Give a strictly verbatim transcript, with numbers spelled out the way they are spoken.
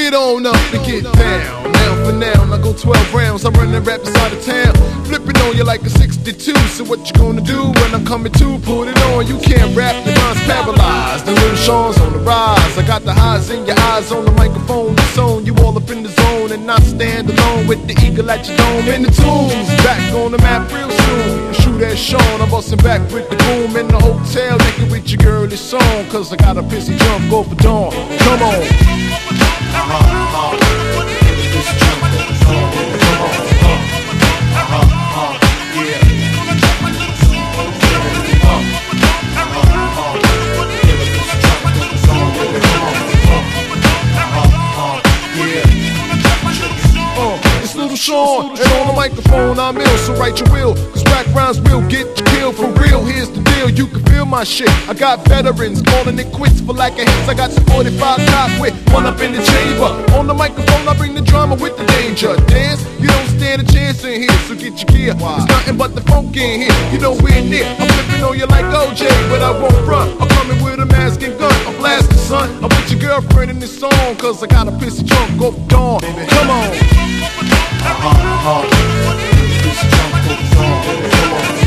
get on up and get down. Now for now, I go twelve rounds. I'm running raps out of town, flipping on you like a sixty-two. So what you gonna do when I'm coming to? Put it on. You can't rap, your mind's paralyzed. The little Sean's on the rise. I got the highs in your eyes on the microphone. It's on. You all up in the zone and not stand alone with the eagle at your dome. In the tunes, back on the map real soon. Shoot at Sean, I'm bustin' back with the boom in the hotel. Naked with your girl this song, cause I got a pissy jump go for dawn. Come on. Uh-huh, uh-huh. This jump go for dawn. Come on. Uh-huh, uh-huh. Yeah. Sean, and on the microphone I'm ill, so write your will, cause rap rhymes will get you killed for real. Here's the deal, you can feel my shit. I got veterans calling it quits for lack of hits. I got some forty-five cop with one up in the chamber. On the microphone I bring the drama with the danger. Dance, you don't stand a chance in here, so get your gear. It's nothing but the funk in here, you know we're near. I'm flipping on you like O J, but I won't run. I'm coming with a mask and gun, I'm blasting son. I'm with your girlfriend in this song, cause I got a pissy drunk go for dawn. Come on. Uh-huh, uh-huh. This jump goes on. Come on.